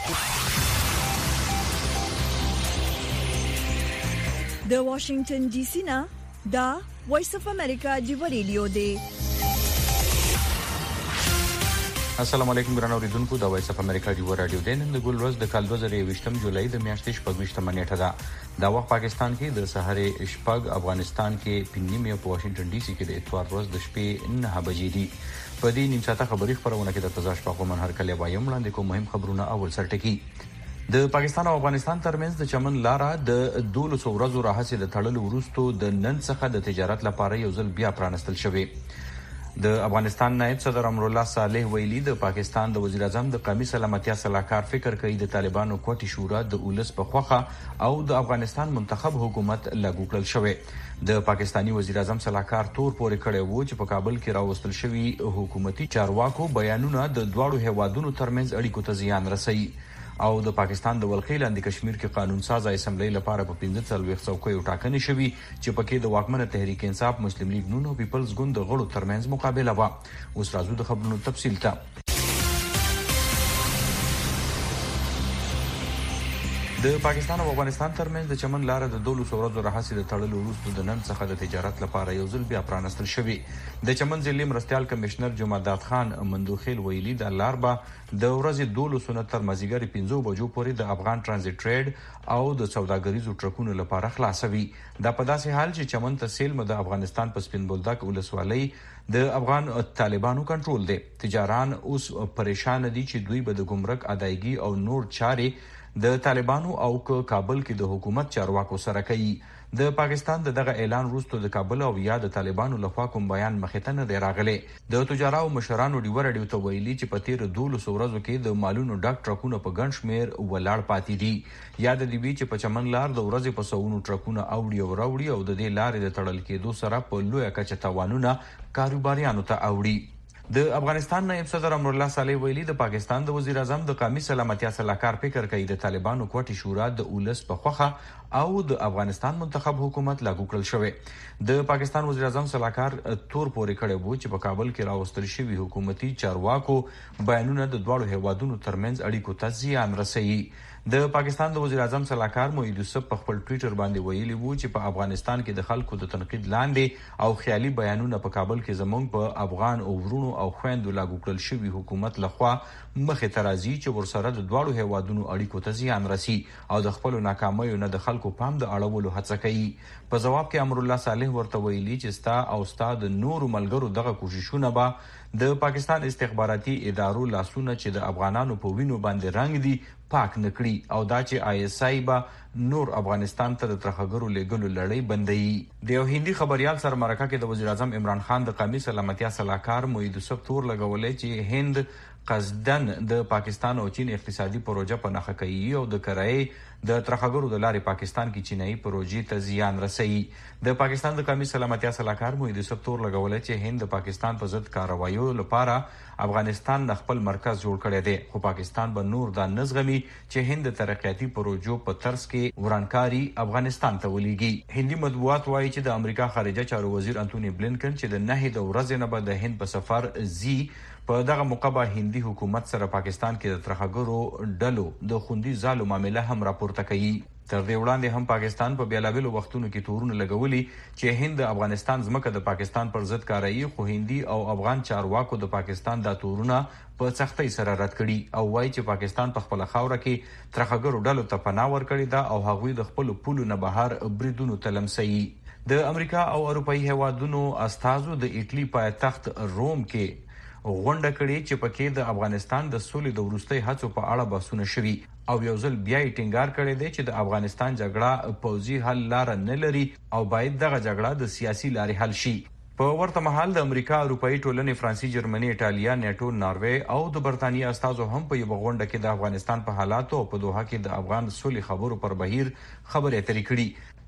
د واشنگټن ډي سي نه دا وایس اف امریکا دی ریډیو دی. السلام علیکم ګرانو اوریدونکو، د وایس اف امریکا دی رادیو د نن د ګل ورځ د کال 2020 جولای د میاشتې 26 نیټه ده. دا وخت پاکستان کې د سحر شپږ، افغانستان کې پنځمه، په واشنگټن ډي سي کې د اتوار ورځ د شپې 9 بجې دي. په دې نیم ساعته خبري خبرونه کې د تازه شپه کوم هر کله وایم وړاندې کوم مهم خبرونه. اول سرټکی د پاکستان او افغانستان ترمنځ د چمن لاره د 12 ورځو راهیسې د تړلو وروسته د نن څخه د تجارت لپاره یو ځل بیا پرانستل شوی. د افغانستان نائب صدر امرالله صالح ویلي د پاکستان د وزیر اعظم د قومي سلامتیا صلاحکار فکر کوي د طالبانو کوټي شورا د اولس په خوخه او د افغانستان منتخب حکومت لاګو کړل شوی. د پاکستانی وزیر اعظم صلاحکار تور پورې کړی وو چې په کابل کې راوستل شوی حکومتي چارواکو بیانونه د دواړو هیوادونو ترمنځ اړیکو ته زیان رسوي او د پاکستان د ولخي لاندې کشمیر کې قانون ساز اسمبلی لپاره په 15 څوکۍ ټاکنې شوې چې پکې د واکمنه تحریک انصاف، مسلم لیگ نون او پیپلز ګوند د غړو ترمنځ مقابله و. اوس راځو د خبرونو تفصیل ته. د پاکستان او افغانستان ترمنځ د چمن لاره د 12 ورځو راهیسې د تړلو وروسته د نن څخه د تجارت لپاره یو ځل بیا پرانستل شوی. د چمن ضلع مرستیال کمشنر جمعداد خان مندوخیل ویلي د لار به د ورځې 12 تر مازیګر 5 بجو پورې د افغان ترانزیت ټریډ او د سوداګریزو ټرکونو لپاره خلاصوي. دا په داسې حال چې چمن ته سیل د افغانستان په سپین بولدک ولسوالۍ د افغان طالبانو کنټرول دی. تجاران اوس پریشان دي چې دوی به د ګمرک ادایګي او نور چارې د طالبانو او کابل کې د حکومت چارواکو سره کوي. د پاکستان دغه اعلان وروسته د کابل او یا د طالبانو لخوا کوم بیان مخې ته نه دی راغلی. د تجارو مشرانو ډیور ته ویلي چې په تیر 12 ورځو کې د مالونو ډک ټرکونه په ګڼ شمیر ولاړ پاتې دي. یاد دی چې په چمن لار د ورځې په سوونو ټرکونه اوړي او راوړي او د دې لارې د تړل کېدو سره په لویه کچه تاوانونه کاروباریانو ته اوړي. د افغانستان نائب صدر امرالله صالح ویلي د پاکستان د وزیر اعظم د قومي سلامتیا صلاحکار فکر کوي د طالبانو کوټي شورا د اولس په خوخه او د افغانستان منتخب حکومت لاګو کړل شوی. د پاکستان وزیر اعظم صلاحکار تور پورې کړی وو چې په کابل کې راوستل شوی حکومتي چارواکو بیانونه د دواړو هیوادونو ترمنځ اړیکو ته زیان رسوي. د پاکستان د وزیر اعظم صلاحکار موحد یوسف په خپل ټویټر باندې ویلي وو چې په افغانستان کې د خلکو د تنقید لاندې او خیالي بیانونه په کابل کې زموږ په افغان او ورونو او خويندو لاګو کړل شوی حکومت لخوا مخې ته راځي چې ورسره د دواړو هیوادونو اړیکو ته زیان رسي او د خپل ناکامیو نه د خلکو پام د اړولو هڅه کوي. په جواب کې امرالله صالح ورته ویلي چې ستا او ستا د نورو ملګرو دغه کوششونه به د پاکستان استخباراتي ادارو لاسونه چې د افغانانو په وینو باندې رنگ دي پاک نکړي او دا چې آی اس آی به نور افغانستان ته د ترخګرو لګلو لړۍ بندوي. د یو هندي خبريال سره مرکه کې د وزیر اعظم عمران خان د قومي سلامتیا صلاحکار موحد یوسف تور لګولې چې هند قصدن د پاکستان او چین اقتصادي پروژه په نخښه کوي او د کرایي د ترخګرو د لارې پاکستان کې چینایي پروژې ته زیان رسوي. د پاکستان د قومي سلامتیا صلاحکار موحد یوسف تور لګولې چې هند د پاکستان په ضد کاروایو لپاره افغانستان د خپل مرکز جوړ کړی دی، خو پاکستان به نور دا نزغمي چې هند د ترقیاتي پروژو په ترڅ کې ورانکاري افغانستان ته ولېږي. هندي مطبوعات وایي چې د امریکا خارجه چارو وزیر انټونی بلینکن چې د 9 د ورځې نه به د هند په سفر زی په دغه موقع به هندي حکومت سره پاکستان کې د ترخګرو ډلو د خوندي زالو معامله هم راپورته کوي. تر دې وړاندې هم پاکستان په بیلابیلو وختونو کې تورونه لګولي چې هند د افغانستان ځمکه د پاکستان پر ضد کاروي، خو هندي او افغان چارواکو د پاکستان دا تورونه په سختۍ سره رد کړي او وایي چې پاکستان په خپل خاوره کې ترخګرو ډلو ته پناه ورکړې ده او هغوی د خپل پولو نه بهر بریدونو تلمسي. د امریکا او اروپאי هیوادونو استازو د ایټلی پایتخت روم کې غونډه کړې چې پکې د افغانستان د سولې د وروستۍ هڅو په اړه بحثونه شوي او یو ځل بیا یې ټینګار کړی دی چې د افغانستان جګړه پوځي حل لار نه لري او باید دغه جګړه د سیاسي لارې حل شي. په ورته مهال د امریکا، اروپאי ټولنې، فرانسې، جرمني، ایټالیا، نیټو، ناروې او د برتانیې استازو هم په یو غونډه کې د افغانستان په حالاتو او په دوحه کې د افغان سولې خبرو پر بهیر خبرې اترې کړې.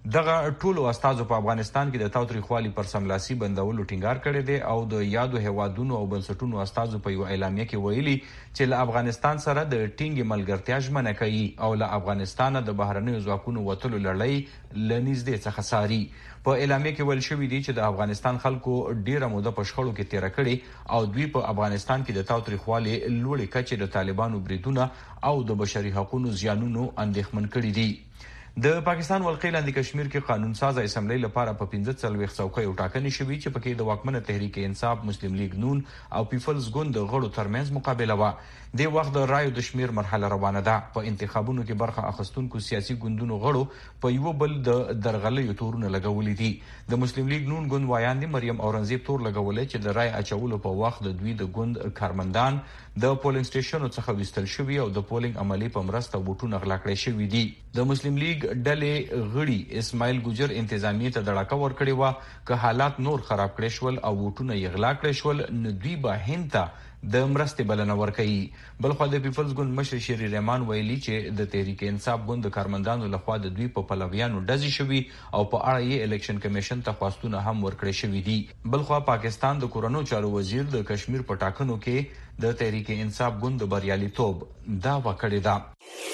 دغه ټولو استازو په افغانستان کې د تاوتریخوالي پر سملاسي بندولو ټینګار کړی دی او د یادو هیوادونو او بنسټونو استازو په یو اعلامیه کې ویلي چې له افغانستان سره د ټینګې ملګرتیا ژمنه کوي او له افغانستانه د بهرنیو ځواکونو وتلو لړۍ له نږدې څخه څاري. په اعلامیه کې ویل شوي دي چې د افغانستان خلکو ډیره موده په شخړو کې تیره کړې او دوی په افغانستان کې د تاوتریخوالي لوړې کچې د طالبانو بریدونه او د بشري حقوقو زیانونو اندېښمن کړي دي. د پاکستان ولقې لاندې کشمیر کې قانون ساز اسمبلی لپاره په 15 څوکیو ټاکنې شوې چې پکې د واکمنه تحریک انصاف، مسلم لیگ نون او پیپلز ګوند د غړو ترمنځ مقابله وه. د وخت د رایو د شمیر مرحله روانه ده. په انتخابونو کې برخه اخیستونکو سیاسي ګوندونو غړو په یو بل د درغلۍ تورونه لګولې دي. د مسلم لیگ نون ګوند وایاندې مریم اورنګزیب تور لګولې چې د رای اچولو په وخت د دوی د ګوند کارمندان د پولینګ سټیشنونو څخه وستل شوي او د پولینګ عملی په مرسته ووټونه غلا کړی شوي دي. د مسلم لیگ ډلې غړي اسماعیل ګجر انتظامیه ته دړکه ورکړې وه که حالات نور خراب کړي شول او ووټونه یې غلا کړي شول نو دوی به هند ته د مرستې بلنه ورکوي. بلخوا د پیپلز ګوند مشر شیری رحمان ویلي چې د تحریک انصاف ګوند د کارمندانو لخوا د دوی په پلویانو ډزې شوي او په اړه یې الیکشن کمیشن ته خواستونه هم ورکړي شوي دي. بلخوا پاکستان د کورونو چارو وزیر د کشمیر په ټاکنو کې د تحریک انصاف ګوند د بریالیتوب دعوه کړې ده.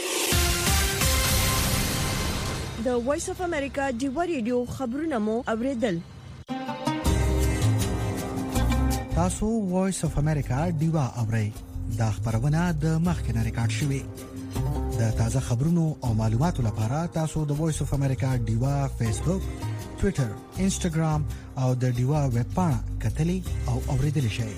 د وایس اف امریکا ډیوا ریډیو خبرونه مو اوریدل. تاسو وایس اف امریکا ډیوا اورئ. دا خبرونه د مخکنه ریکارډ شوې. د تازه خبرونو او معلوماتو لپاره تاسو د وایس اف امریکا ډیوا فیسبوک، ټوئیټر، انسټاګرام او د ډیوا ویب پاڼه کتلی او اوریدل شئ.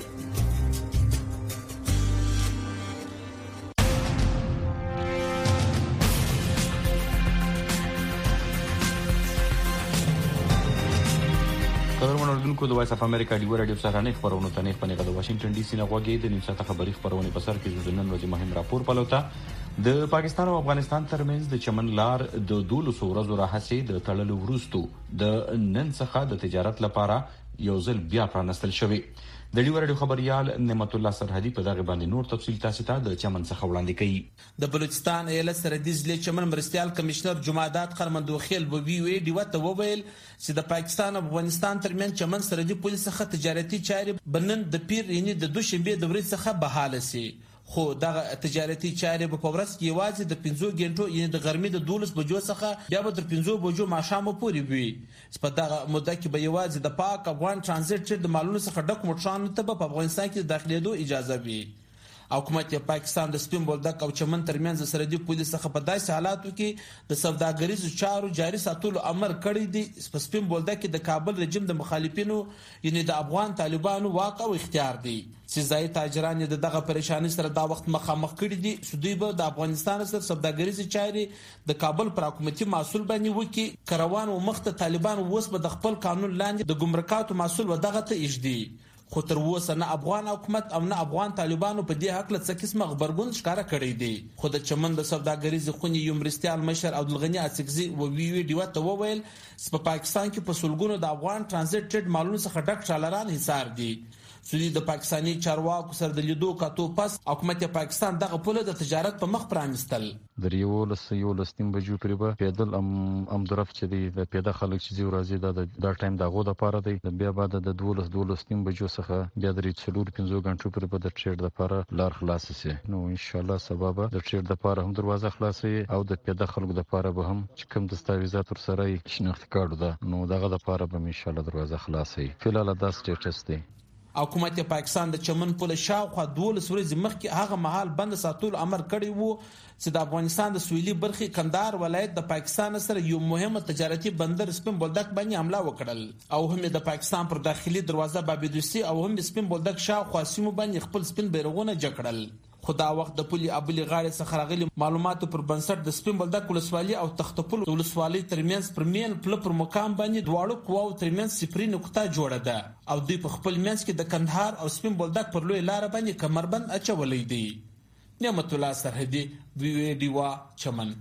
قدرمنو د وایس اف امریکا ډیوا رادیو سره خبرونه ته نه پنځه د واشنگټن ډي سي نه غوږی د نیم ساعته خبري خبرونه په سر کې د نن ورځې مهم راپور پلوته د پاکستان او افغانستان ترمنځ د چمن لار د 12 ورځو راهڅې د تړلو وروسته د نن څخه د تجارت لپاره یو ځل بیا پرانستل شوی. د ډیوا رادیو خبريال نعمت الله سرحدي په دغه باندې نور تفصيل تاسو ته د چمن څخه وړاندې کوي. د بلوچستان ایالت سرحدي ضلع چمن مرستيال کمشنر جمعدات خرمندوخیل وی ډیوا ته وویل چې د پاکستان او افغانستان ترمن چمن سرحدي پولیس څخه تجارتي چارې بنن د پیر یعنی د دوشنبه د ورځ څخه بحاله سي. خو دغه تجارتي چارې په ورځ کې یوازې د 15 غنټو یعنی د غرمې د 12 بجو څخه بیا به تر 15 بجو ماښام پورې وي. په دغه مدته کې به یوازې د پاک افغان ترانزیت د مالونو څخه ډک موټرانو ته په افغانستان کې داخليدو اجازه وي. حکومت پاکستان د سپین بولدک او چمن ترمنځ سرحدي پولیس څخه په داسې حالاتو کې د سوداګریزو چارو جاري ساتلو امر کړی دی. په سپین بولدک کې د کابل رژیم د مخالفینو یعنی د افغان طالبانو واک او اختیار دی چې ځای تاجران د دغه پریشانی سره دا وخت مخامخ کړي دي چې دوی به د افغانستان سره سوداګریزي چارې د کابل پر حکومتي مسول باندې وکي. کروان او مخته طالبان اوس به د خپل قانون لاندې د ګمرکاتو مسول ودغه ته اجدي. خو تر اوسه نه افغان حکومت او نه افغان طالبانو په دې حق له څه قسمه خبرګون ښکارا کړی دی. خو د چمن د سوداګریزي خونې یو مرستيال مشر عبدالغنی اڅکزي وی ډیوا ته وویل چې په پاکستان کې په سلګونو د افغان ترانزیت ټریډ مالونو څخه ډک ټالران حصار دي. سودی د پاکستانی چارواکو سره د لیدو کاتو پس حکومت پاکستان دغه پوله د تجارت په مخ پرانستل. د یو لسنیم بجو پرې به پیدل ام درف چې دی پیدا خلک چې راځي دا ټایم دغه د پاره دی. بیا بعد د 12 بجو څخه بیا د 4-5 غنټو پرې به د ټریډ لپاره لار خلاص شي. نو ان شاء الله سبب د ټریډ لپاره هم دروازه خلاصي او د پیدا خلکو لپاره به هم چې کوم دستاویزات ور سره شناخت کارت ده نو دغه لپاره به ان شاء الله دروازه خلاصي. فلال دا سټیټس دی. حکومت پاکستان د چمن پل شاوخوا 12 ورځې مخکې هغه مهال بند ساتلو امر کړی وو چې د افغانستان د سویلي برخې کندهار ولایت د پاکستان سره یو مهمه تجارتي بندر سپین بولدک باندې حمله وکړل او هم د پاکستان پر داخلي دروازه بابیدوسی او هم سپین بولدک شاوخوا سیمو باندې خپل سپین بیرغونه جکړل. خو دا وخت د پولي ابلي غاړې څخه راغلي معلوماتو پر بنسټ د سپین بولدک ولسوالۍ او تختپل ولسوالۍ ترمنځ پر مین پل پر مقام باندې دواړو قواو ترمنځ صفري نقطه جوړه ده او دوی په خپل منځ کې د کندهار او سپین بولدک پر لوی لار باندې کمربند اچولې دي. نعمت الله سرحدي وی ډیوا چمن.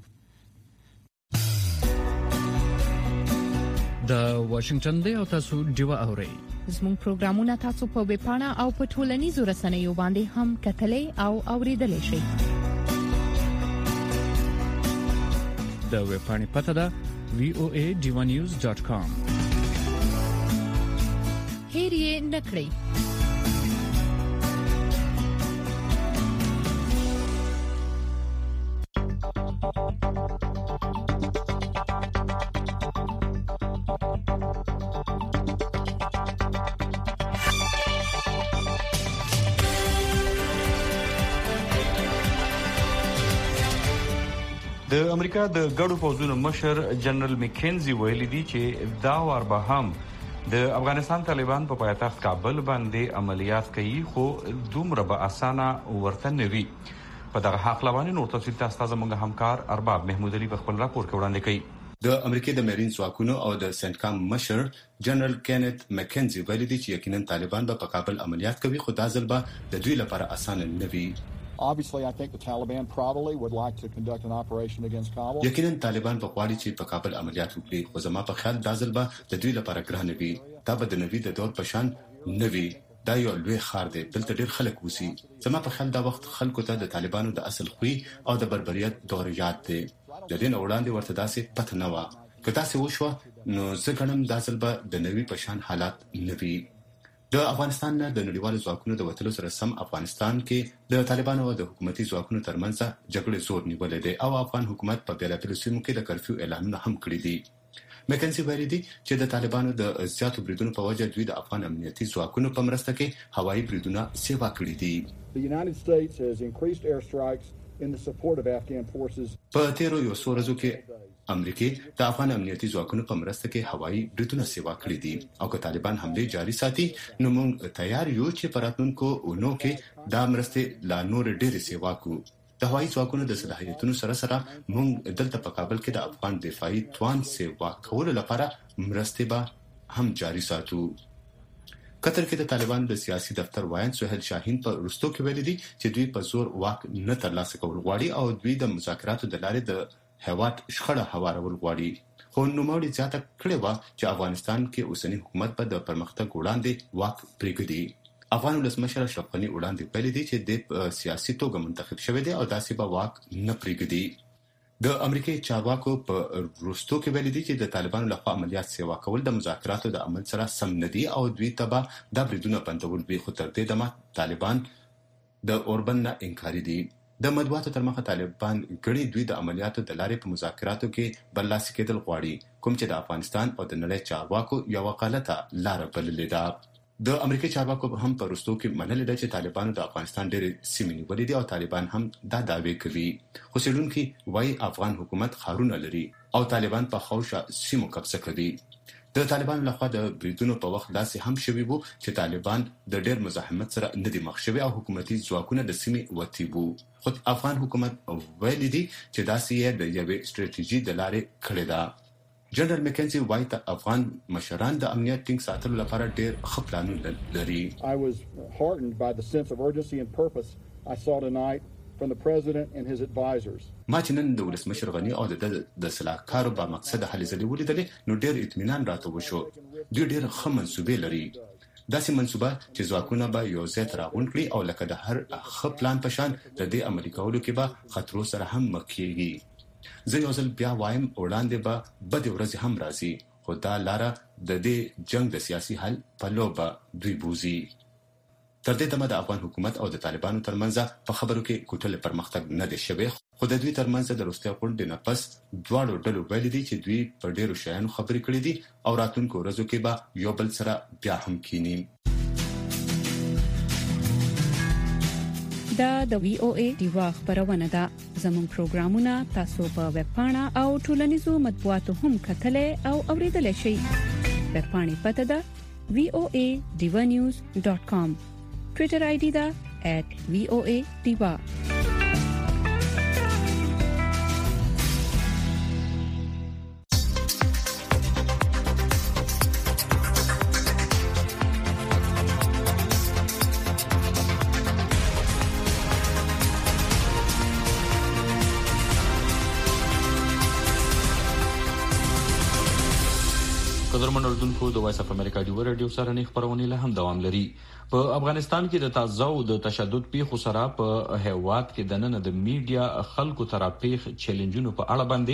د واشنگټن دی او تاسو ډیوا اورئ. زموږ پروګرامونه تاسو په ویب پاڼه او په ټولنیزو رسنیو باندې هم کتلې او اوریدلای شئ. د ویب پاڼې پته ده voadivanews.com. هیر یې نکړئ. د امریکا د ګډو پوځونو مشر جنرال مکینزي ویلي دی چې دا وار به هم د افغانستان طالبان په پایتخت کابل باندې عملیات کوي، خو دومره به اسانه ورته نه وي. په دغه حق لوانې نور تفصیل تاسو زموږ همکار ارباب محمود علي په خپل راپور کې وړاندې کوي. د امریکا د مارین ځواکونو او د سنټکام مشر جنرال کینت مکینزي ویلي دی چې یقینا طالبان به په کابل عملیات کوي، خو دا ځل به د دوی لپاره اسانه نه وي. Obviously, I think the Taliban probably would like to conduct an operation against Kabul. یقینا طالبان په غواړي چې په کابل عملیات وکړي، خو زما په خیال دا ځل به د دوی لپاره ګران وي. دا به د نوي د دور په شان نه وي. دا یو لوی ښار دی، دلته ډېر خلک اوسي. زما په خیال دا وخت خلکو ته د طالبانو د اصل خوی او د بربریت دور یاد دی. د دې نه وړاندې ورته داسې پته نه وه. که تاسې وشوه نو زه ګڼم دا ځل به د نوي په شان حالات نه وي. د افغانستان نه د نړیوالو ځواکونو د وتلو سره سم افغانستان کې د طالبانو او د حکومتي ځواکونو ترمنځ جګړې زور نیولې ده او افغان حکومت په بیلابیلو سیمو کې د کرفیو اعلانونه هم کړی دي. مکنزي ویلي دي چې د طالبانو د زیاتو بریدونو په وجه دوی د افغان امنیتي ځواکونو په مرسته کې هوایي بریدونه سیوا کړی دي. The United States has increased airstrikes in the support of Afghan forces. په تیرو یو څو ورځو کې امریکا د افغان امنیتي ځواکونو په مرسته کې هوایي بریدونه سیوا کړی دي او که طالبان حمله جاري ساتي نو موږ تیار یو چې په راتلونکو اونو کې دا مرسته لا نور ډېر سیوا کوو. د هوایي ځواکونو د صلاحیتونو سره سره موږ دلته په کابل کې د افغان دفاعي توان سیوا کولو لپاره مرسته به هم جاري ساتو. قطر کې د طالبان د سیاسي دفتر وایي سهیل شاهین په رستو کې ویلي دي چې دوی په زور واک نه ترلاسه کول غواړي او دوی د مذاکراتو د لارې د هواد شخړه هوارول غواړي. خو نوموړي زیاته کړې وه چې افغانستان کې اوسنی حکومت په د پرمختګ وړاندې واک پرېږدي. افغان ولسمشر اشرف غني وړاندې ویلي دي چې د سیاسي توګه منتخب شوی دی او داسې به واک نه پرېږدي. د امریکای چارواکو په روستو کې ویلي دي چې د طالبانو لخوا عملیات سیوا کول د مذاکراتو د عمل سره سم نه دي او دوی ته به دا بریدونه بندول وي، خو تر دې دمه طالبان د اوربن نه انکاري دي. د مطبوعاتو تر مخه طالبان ګړي دوی د عملیاتو د لارې په مذاکراتو کې برلاسي کېدل غواړي، کوم چې د افغانستان او د نړۍ چارواکو یو غلطه لار بللې ده. د امریکای چارواکو هم په رستو کې منلې ده چې طالبانو د افغانستان ډېرې سیمې نیولې دي او طالبان هم دا دعوی کوي. خو څېړونکي وایي افغان حکومت ښارونه لري او طالبان په خوشه سیمو قبضه کوي. د طالبانو لخوا د بریدونو په وخت داسې هم شوي وو چې طالبان د ډېر مزاحمت سره نه دي مخ شوي او حکومتي ځواکونه د سیمې وتي وو. خو افغان حکومت ویلي دي چې داسې یې د یوې ستراتیژي د لارې کړې ده. جنرال مکنزي وایي ته افغان مشران د امنیت ټینګ ساتلو لپاره ډېر ښه پلانونه لري. I was heartened by the sense of urgency and purpose I saw tonight from the president and his advisors. ما چې نن د ولسمشر غني او د سلاکارو په مقصد هلې ځلې ولیدلې نو ډېر اطمینان راته وشو. دوی ډېر ښه منصوبې لري، داسې منصوبه چې ځواکونه به یو ځای ته راغونډ کړي او لکه د هر ښه پلان په شان د دې عملي کولو کې به خطرو سره هم مخ کېږي. زه یو ځل بیا وایم وړاندې به بدې ورځې هم راځي، خو دا لاره د دې جنگ د سیاسي حل په لور به دوی بوزي. تر دې دمه د افغان حکومت او د طالبانو ترمنځ په خبرو کې کوټل پرمختګ نه دی شوی، خو د دوی ترمنځ د روسیا غونډې نه پس دواړو ډلو ویلي دي چې دوی په ډېرو شیانو خبرې کړې دي او راتلونکو ورځو کې به یو بل سره بیا هم کینی. دا د وی او ای دیوا خبرونه ده. زموږ پروګرامونه تاسو په ویب پاڼه او ټولنیزو مطبوعاتو هم کتلای او اوریدلای شئ. ویب پاڼې پته ده voadivanews.com. ټویټر آی ډی ده @voadiva. قدرمن اردوونکو د وایس اف امریکا دی ریډیو سره نه خبرونه له هم دوام لري. په افغانستان کې د تازه او د تشدد پیښو سره په هیواد کې د نن د میډیا خلکو ترا پیښ چیلنجونو په اړه باندې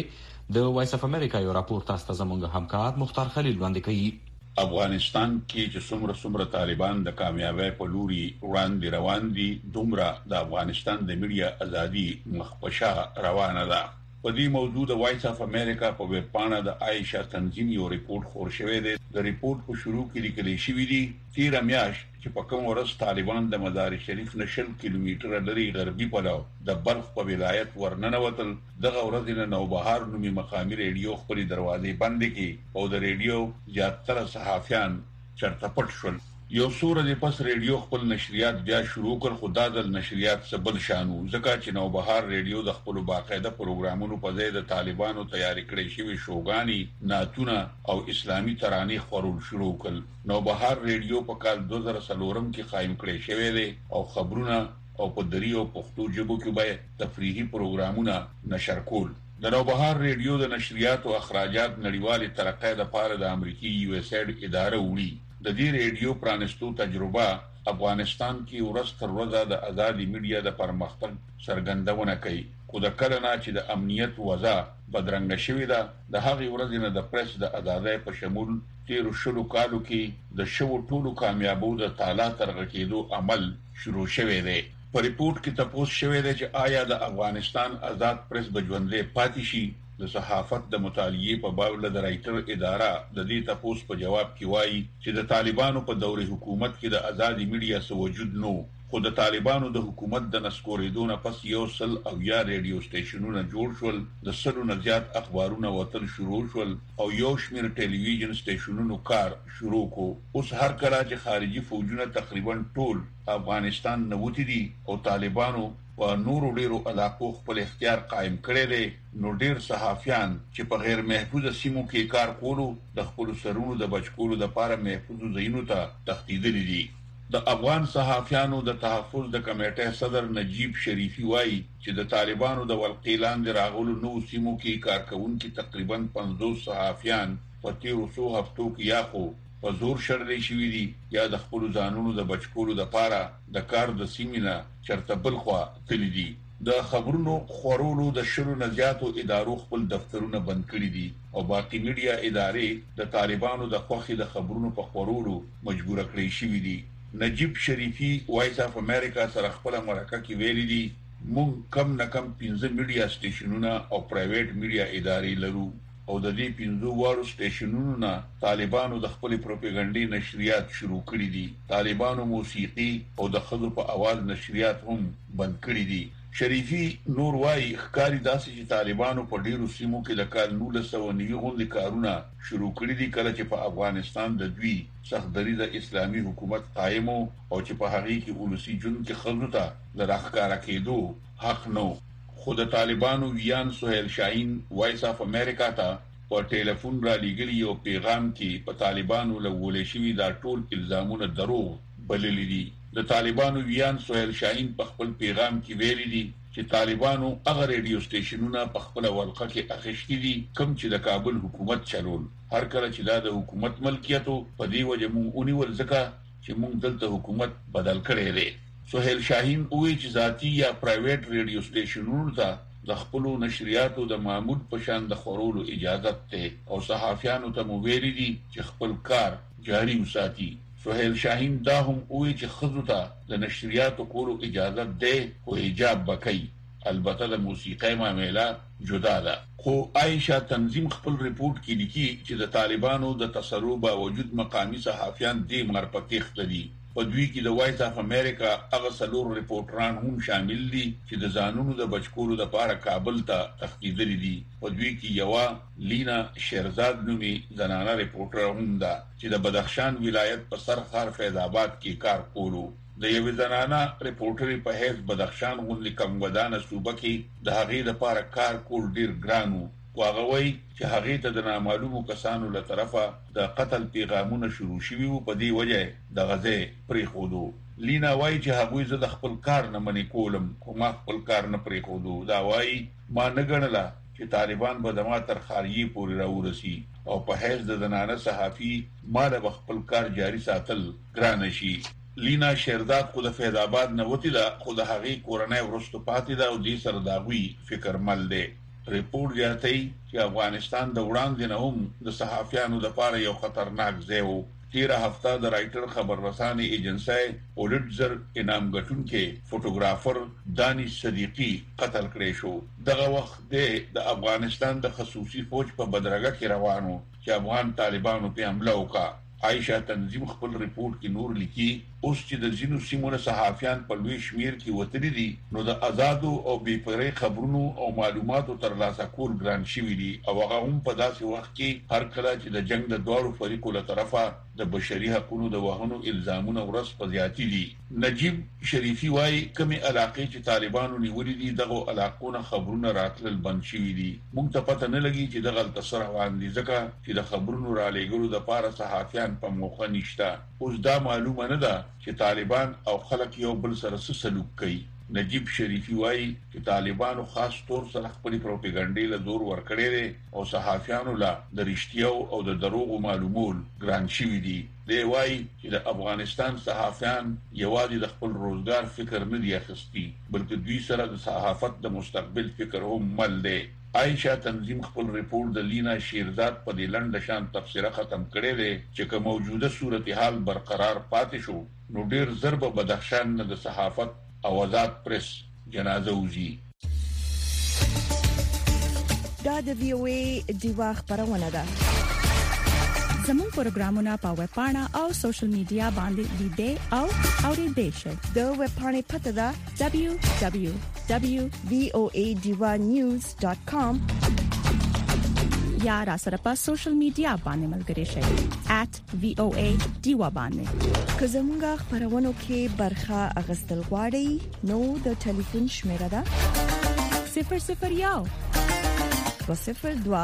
د وایس اف امریکا یو راپور تاسو ته زموږ همکار مختار خلیل وړاندې کوي. افغانستان کې چې څومره طالبان د کامیابی په لوري وړاندې روان دي، دومره د افغانستان د میډیا ازادي مخپشه روانه ده. په دې موضوع د وایس اف امریکا په ویب پاڼه د عائشہ تنظیم یو ریپورت خور شوی دی. د ریپورت په شروع کې لیکل شوی دی چې رمیاش چې په کوم ورځ طالبان د مزار شریف نه 10 کیلومتره لري غربي پړاو د بلخ په ولایت ورننوتل، دغه ورځ نه نوبهار نومي مقامي ریډیو خپل دروازې بند کړي او د ریډیو زیاتره صحافیان چرته پټ شول. یو سور د پس ریډیو خپل نشریات بیا شروع کړ، خو دا د نشریات سبل شانو ځکه چې نوبهار ریډیو د خپل باقاعده پروګرامونو په ځای د طالبانو تیاری کړی شوی شوګانی، ناتونه او اسلامي ترانې خورول شروع کړ. نوبهار ریډیو په کال 2003 کې قائم کړی شوی دی او خبرونه او په دریو پښتو ژبه کې به تفریحي پروګرامونه نشر کول. د نوبهار ریډیو د نشریات او اخراجات نړیوالې ترقۍ لپاره د امریکای یو اس ایډ اداره وړي. د دې ریډیو پرانستو تجربه افغانستان کې ورځ تر ورځې د آزادي میډیا د پرمختګ څرګندونه کوي، خو د کلنا چې د امنیت وضع بدرنګ شوې ده، د هغې ورځې نه د پریس د آزادۍ په شمول تیر شلو کالو کې د شو ټولو کامیابو د تعالی ترغه کېدو عمل شروع شوی دی. په ریپورت کې تاسو شوی دی چې آیا د افغانستان آزاد پریس بجوندې پاتې شي. د صحافت د مطالعې په باب د رایټر اداره د دې تاسو په جواب کې وایي چې د طالبانو په دور حکومت کې د آزادي میډیا سو وجود نو، خو د طالبانو د حکومت د نسکورېدو نه پس یو سل او یا ریډیو سټیشنونه جوړ شول، د سلو نه زیات اخبارونه وتل شروع شول او یو شمېر ټلویزیون سټیشنونو کار شروع کو. اوس هر کله چې خارجي فوجونه تقریبا ټول افغانستان نه وتی دي او طالبانو په نورو ډیرو علاقو خپل اختیار قائم کړی دی، نو ډیر صحافیان چې په غیر محفوظ سیمو کې کار کولو د خپل سرونو د بچکولو لپاره محفوظ ځایونو ته تښتیدلي دي. د افغان صحافیانو د تحفظ د کمیټې صدر نجیب شریفی وایي چې د طالبانو د ولقې لاندې راغلو نو سیمو کې کارکونکي تقریبا 50 صحافیان په تیرو څو هفتو کې یا خو په زور شړلې شوې دي یا د خپل ځانونو د بچکولو لپاره د کار د سیمینه چرته بل خوا تللی دي. د خبرونو خورولو د شلو نه زیاتو ادارو خپل دفترونه بند کړي دي او باقي میډیا ادارې د طالبانو د خوخي د خبرونو په خورولو مجبور کړی شوې دي. نجیب شریفی وایس اف امریکا سره خپل مرکه کې ویلي دي مونږ کم نه کم 15 میډیا سټیشنونه او پرایویټ میډیا ادارې لرو او د دې 15 وارو سټیشنونو نه طالبانو د خپل پروپاګاندا نشریات شروع کړي دي. طالبانو موسیقي او د خزو په आवाज نشریات هم بند کړي دي. شریفی نور وايي ښکاری داسې چې طالبانو په ډیرو سیمو کې د کال 1990 غونډې کارونه شروع کړي دي کله چې په افغانستان د دوی سخت دریځ اسلامي حکومت قائم او چې په هغه کې ولسی جون کې خزو ته د راخکارا کېدو حق نو. خو د طالبانو ویان سہیل شاهین وایس اف امریکا ته په ټلیفون را لګلی یو پیغام کې په طالبانو لولې شوی دا ټول الزامونه دروغ بللی دي. د طالبانو ویان سہیل شاهین په خپل پیغام کې ویلي دي چې طالبانو هغه ریډیو سټیشنونه په خپل ولقه کې اخیستي دي کوم چې د کابل حکومت چلول. هر کله چې دا د حکومت ملکیتو په دی وجه مونږ اونیول ځکه چې مونږ دلته حکومت بدل کړی دی. سہیل شاهین وایي چې ذاتی یا پرایویټ ریډیو سټیشنونو ته د خپل نشریاتو د معمول په شان د خورولو اجازه ته او صحافیانو ته مویری دي چې خپل کار جاری وساتي. سہیل شاهین دا هم وایي چې خزو ته د نشریاتو کولو اجازه ده او حجاب بکای، البته د موسیقي معاملې جدا ده. خو عائشہ تنظیم خپل ریپورت کې لیکي چې د طالبانو د تصرف باوجود مقامی صحافیان دې مرپتیخت دي. په دوی کې د وایس اف امریکا هغه څلور ریپورټران هم شامل دي چې د ځانونو د بچکولو لپاره کابل ته تښتیدلي دي. په دوی کې یو لینا شیرزاد نومي زنانه ریپورټر هم ده چې د بدخشان ولایت په سرخار فیض آباد کې کار کولو. د یو زنانه ریپورټر په هیڅ بدخشان غونډه کم ودانه صوبه کې د هغې لپاره کار کول ډیر ګرانو. هغه وایي چې هغه ته د نامعلومو کسانو له طرفه د قتل پیغامونه شروع شوي وو، په دې وجه د غزې پریښودو. لینا وایي چې هغوی زه د خپل کار نه منې کولم خو ما خپل کار نه پریښودو. دا وایي ما نه ګڼله چې طالبان به زما تر خاریې پورې راورسي او په حیث د زنانه صحافي ما له خپل کار جاري ساتل ګرانه شي. لینا شیرزاد خو د فیض آباد نه وتی ده خو د هغې کورنۍ وروسته پاتې ده او دې سره د هغوی فکر مل دی. ریپورت یاتای چې افغانستان د وړاندې نه هم د صحافیانو لپاره یو خطرناک ځای و. تیر هفته د رائټر خبررساني ایجنسی پولیټزر انعام ګټونکي فوټوګرافر دانش صدیقی قتل کړی شو. دغه وخت د افغانستان د خصوصي فوج په بدرګه کې روانو چې افغان طالبانو په حمله وکړه. عائشہ تنظیم خپل ریپورت کې نور لیکي اوس چې د ځینو سیمونو صحافیان په لوی شمیر کې وتلي دي نو د آزادو او بې پرې خبرونو او معلوماتو ترلاسه کول ګران شوي دي او هغه هم په داسې وخت کې هر کله چې د جنگ د دوه فریقو له طرفه د بشري حقوقو د وهنو الزامونه ورس په زیاتی دي. نجیب شریفي وايي کومه علاقې چې طالبانو نیولې دي دغه علاقونه خبرونه راتلل بند شوي دي. موږ ته پته نه لګي چې دغه تسر روان دي ځکه چې د خبرونو را لېږلو د پاره صحافیان په موخه نشته. اوس دا معلومه نه ده چې طالبان او خلک یو بل سره څه سلوک کوي. نجیب شریفي وايي چې طالبانو خاص طور سره خپل پروپاګاندا له زور ورکړي دي او صحافیانو لا د رښتیاو او د دروغو معلومول ګران شوي دي. دی وايي چې د افغانستان صحافیان یوازې د خپل روزګار فکر نه دی اخیستی بلکې دوی سره د صحافت د مستقبل فکر هم مل دی. عائشہ تنظیم خپل ریپورت د لینا شیرزاد په دلند شان تفسیره ختم کړي دي چې کوم موجوده صورتحال برقرار پاتې شو نو ډیر ضرب بدخشان نه د صحافت او آزاد پریس جنازه وزي. دا د وی او ای دیوا خبرونه ده. زموږ پروګرامونه په ویب پاڼه او سوشل میډیا باندې لیدئ او اوریدئ شئ. د ویب پاڼې پته ده www.voanews.com یا را سره په سوشل میډیا باندې ملګري شئ @voa دیوا باندې. که زموږ خبرونو کې برخه اغستل غواړئ نو د ټلیفون شمیره ده 001 202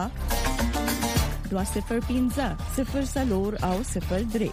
205 0 او 03.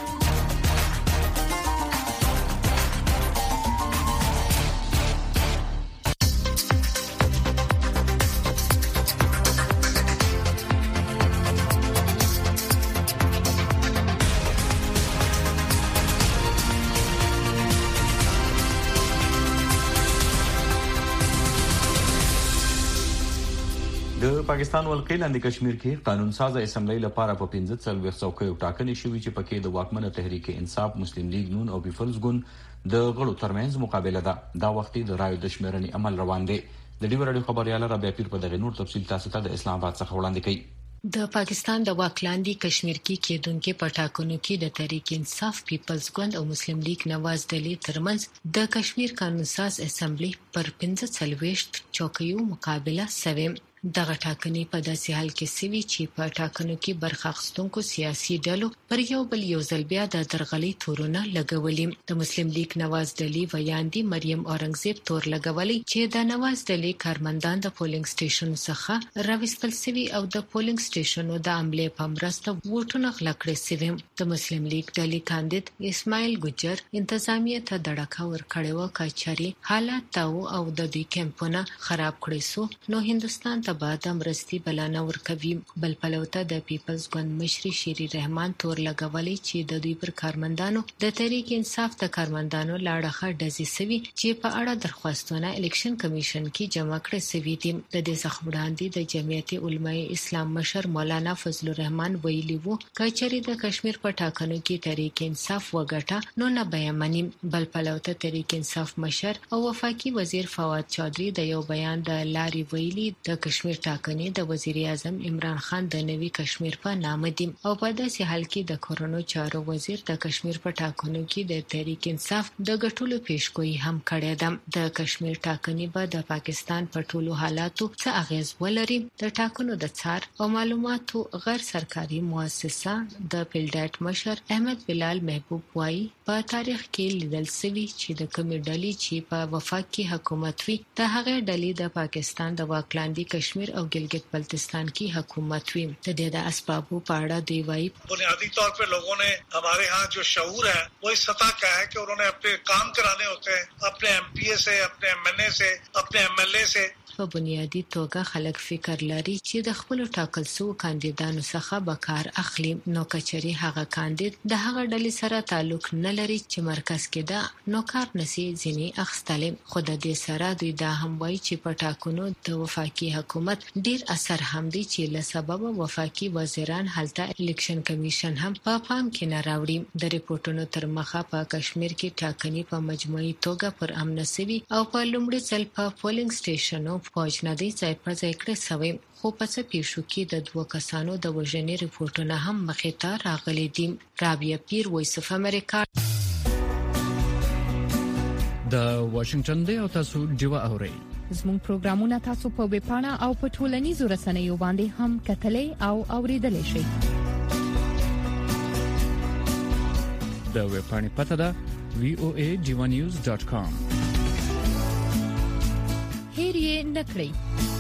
د پاکستان ولقې لاندې کشمیر کې قانون ساز اسمبلی لپاره په 15 څوکیو ټاکنې شوې چې پکې د واکمنه تحریک انصاف مسلم لیگ نون او پیپلز ګوند د غړو ترمنځ مقابله ده. دا وخت د رایو د شمیرنې عمل روان دی. د ډیو رادیو خبريال رابعه پیر په دغه نور تفصیل تاسو ته د اسلام آباد څخه وړاندې کوي. د پاکستان د واکلاندي کشمیر کې کېدونکو پټاکنو کې د تحریک انصاف پیپلز ګوند او مسلم لیگ نواز ډلې ترمنځ د کشمیر قانون ساز اسمبلی پر 15 چوکیو مقابله شوه. دغه ټاکنې په داسې حال کې سوي چې په ټاکنو کې برخه اخیستونکو سیاسي ډلو پر یو بل یو ځل بیا د درغلي تورونه لګولې. د مسلم لیگ نواز ډلې ویاندې مریم اورنګزیب تور لګولې چې د نواز ډلې کارمندان د پولینګ سټیشن څخه راوستل سوي او د پولینګ سټیشنو د عملې په مرسته ووټونه غلا کړي سوي. د مسلم لیگ ډلې کاندید اسماعیل ګجر انتظامیه ته دړکا ورکړې و کچاري حالات تاو او د دوی کمپونه خراب کړي سو نو هندستان بعد امرستي بلانه ورکوي. بل پلوته د پیپلز ګوند مشر شيري رحمان تور لګولې چې د دوی پر کارمندانو د تحریک انصاف د کارمندانو لاړه ډزې سوي چې په اړه درخواستونه الیکشن کمیشن کې جمع کړي سوي دي. د دې څخه وړاندې د جمعیت علماء اسلام مشر مولانا فضل الرحمن ویلي وو کچري د کشمیر په ټاکنو کې تحریک انصاف وګټه نو نه بیانمني. بل پلوته تحریک انصاف مشر او وفاقي وزیر فواد چودري د یو بیان د لاري ویلي د کشمیر ټاکنې د وزیر اعظم عمران خان د نوي کشمیر په نامه دي او په داسې حال کې د کورونو چارو وزیر د کشمیر په ټاکنو کې د تحریک انصاف د ګټلو پیشګوئی هم کړې ده. د کشمیر ټاکنې به د پاکستان په ټولو حالاتو څه اغیز ولري. د ټاکنو د څار او معلوماتو غیر سرکاري مؤسسه د پیلډات مشر احمد بلال محبوب وايي په تاریخ کې لیدل شوی چې د کومې ډلې چې په وفاقي حکومت وي د هغه ډلې د پاکستان د واکلاندي کشمیر और गिलगित बल्तिस्तान की हुकूमत हुई. तदेदा असबाबों पाड़ा देवाई बुनियादी तौर पे लोगों ने हमारे यहाँ जो शऊर है वो इस सतह का है कि उन्होंने अपने काम कराने होते हैं अपने एमपीए से, अपने एमएनए से, अपने एमएलए से په بنیادی توګه خلک فکر لري چې د خپل ټاکل شو کاندیدانو څخه به کار اخلي، نو کچري هغه کاندید د هغه ډلې سره تعلق نه لري چې مرکز کې ده، نو کار نشي ځینی اخستلې. خو د دې سره دوی دا هم وایي چې په ټاکنو د وفاقي حکومت ډیر اثر هم دی چې له سبب وفاقي وزیران هلته الیکشن کمیشن هم په پام کې نه راوړي. د ریپورتونو تر مخه په کشمیر کې ټاکنې په مجموعي توګه پر امن سوي او په لومړي ځل په پولینګ سټیشنو فوج نه دی ځای پر ځای کړی شوی. خو په څه پیښو کې د دوه کسانو د وژنې ریپورتونه هم مخې ته راغلي دي. رابعه پیر، وایس اف امریکا. د واشنگټن دی او تاسو ډیوا اورئ. زموږ پروګرامونه تاسو په ویب پاڼه او په ټولنیزو رسنیو باندې هم کتلای او اوریدلای شئ. د ویب پاڼې پته ده voajivanews.com. هیر یې نکړئ.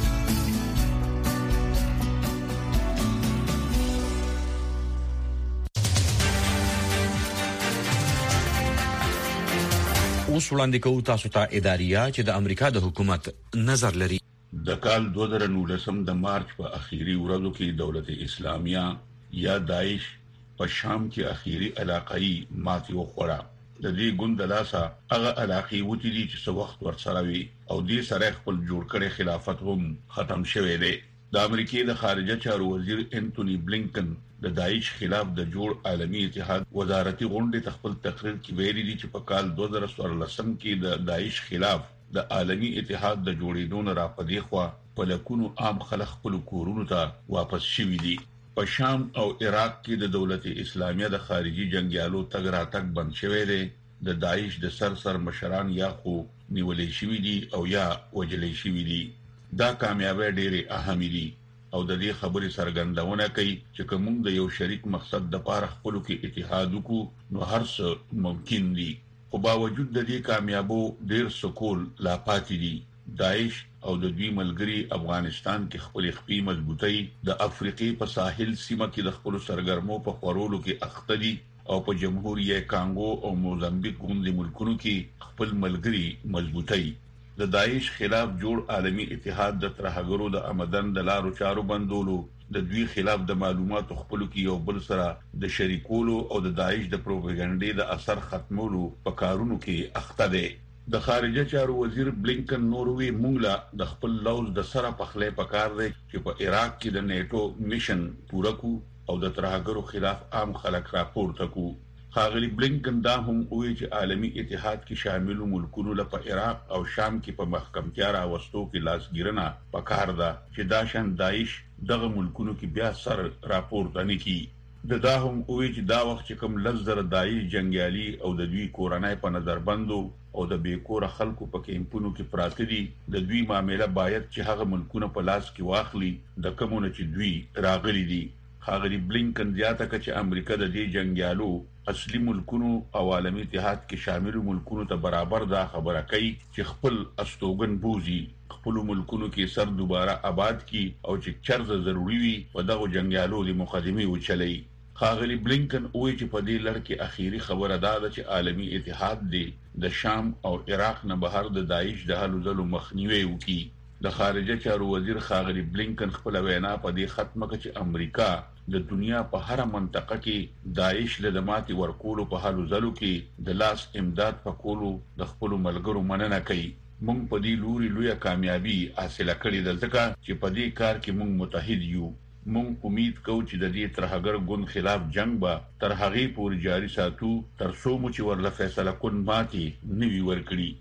اوس وړاندې کوو تاسو ته اداریه چې د امریکا د حکومت نظر لري. د کال 2019 د مارچ په اخیری ورځو کې دولت اسلامیه یا داعش په شام کې اخیری علاقائی ماتې وخوړه. د دې ګوند لاسه هغه علاقې وتی دي چې څو وخت ورسره وي او دې سره خپل جوړ کړي خلافت هم ختم شوه دی. د امریکای د خارجه چارو وزیر انټونی بلینکن د داعش خلاف د جوړ عالمی اتحاد وزارتي غونډې تخپل تقریر کې ویلي دي چې په کال 2014 کې د داعش خلاف د عالمی اتحاد د جوړېدو نه راپدې خو په لکونو عام خلک خپل کورونو ته واپس شوي دي. په شام او عراق کې د دولت اسلامیه د خارجي جنگیالو تګ راتګ بند شوی دی. د داعش د سر مشران یا خو نیولې شوي دي او یا وجلې شوي دي. دا کامیابی ډېرې اهمې دي او د دې خبرې څرګندونه کوي چې کوم د یو شریک مقصد د پاره خپل کې اتحاد وکړو نو هر څه ممکن دي. خو باوجود د دې کامیابو ډېر سکول لا پاتې دي. داعش او د دوی ملګری افغانستان کې خپل خپې مضبوطی د افریقې په ساحل سیمه کې د خپل سرګرمو په خورولو کې اخته دي او په جمهوریت کانګو او موزمبیک غوندې ملکونو کې خپل ملګری مضبوطی. د داعش خلاف جوړ عالمی اتحاد د ترهګرو د آمدن د لارو چارو بندولو، د دوی خلاف د معلوماتو خپلو کې یو بل سره د شریکولو او د داعش د پروپاګاندا د اثر ختمولو په کارونو کې اخته دي. د خارجه چارو وزیر بلینکن نوروي مونږه د خپل لوز د سره پخلې پکار دی چې په عراق کې د نیټو میشن پوره کو او د ترهګرو خلاف عام خلک راپورته کو. خاغلی بلینکن دا هم وی چې عالمی اتحاد کې شامل ملکونو لپاره عراق او شام کې په محکمتیا راوستو کې لاسګیرنه پکار ده چې دا شان داعش دغه ملکونو کې بیا سر راپورته نه کی. دا هم وی چې دا وخت چې کوم لزر داعش جنگیالي او د دوی کورنۍ په نظر بندو او د بیکوره خلکو په کیمپونو کې پراته دي، د دوی معاملې باید چې هغه ملکونه په لاس کې واخلي د کومونه چې دوی راغلي دي. خاغلی بلینکن زیاته کړه چې امریکا د دې جنگیالو اصلي ملکونو او عالمی اتحاد کې شامل ملکونو ته برابر دا خبره کوي چې خپل استوګن بوزي، خپل ملکونو کې سر دوباره آباد کی او چې چرته ضروری وي په دغه جنگیالو د مقدمه وچلي. خاغلی بلینکن وایي چې په دې لړ کې اخیری خبره ده چې عالمی اتحاد دی د شام او عراق نه بهر د داعش د هلو ځلو مخنیوي وکړي. د خارجه چارو وزیر خاغلی بلینکن خپل وینا په دې ختمه کړه چې امریکا د دنیا په هر منطقه کې داعش له دماتي ورکولو په هلو ځلو کې د لاس امداد پکولو د خپل ملګرو مننه کوي. موږ په دې لوري لویه کامیابی حاصله کړې ده ځکه چې په دې کار کې موږ متحد یو. موږ امید کوو چې د دې ترهګر ګوند خلاف جنگ به تر هغه پورې جاري ساتو تر څو مو چې ورله فیصله کون ماتي نوي ورکړي.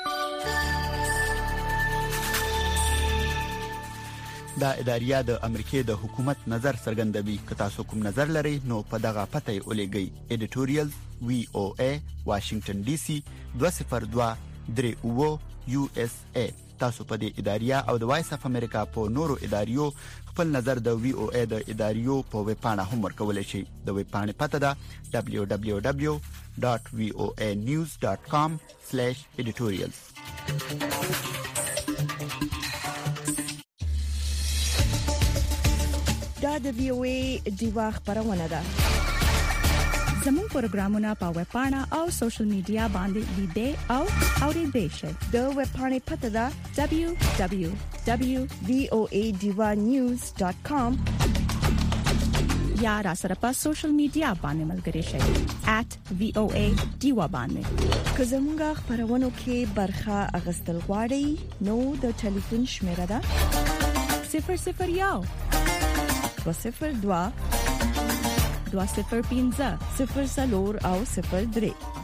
دا اداریه د امریکای د حکومت نظر څرګندوي. که تاسو کوم نظر لرئ نو په دغه پته یې ولېږئ. ایډیټوریال VOA واشنگټن DC 202-38 USA. تاسو په دې اداریه او د وایس اف امریکا په نورو اداریو خپل نظر د VOA د اداریو په ویب پاڼه هم ورکولای شئ. د ویب پاڼې پته ده www.voanews.com/editorials. دا د VOA دیوا خبرونه ده. زموږ پروګرامونه په ویب پاڼه او سوشل میډیا باندې لیدئ او اوریدئ شئ. د ویب پاڼې پته ده www.voanews.com یا را سره په سوشل میډیا باندې ملګري شئ @VOA ډیوا باندې. که زموږ خبرونو کې برخه اغستل غواړئ نو د ټلیفون شمیره ده 001 202 205 0 او 03.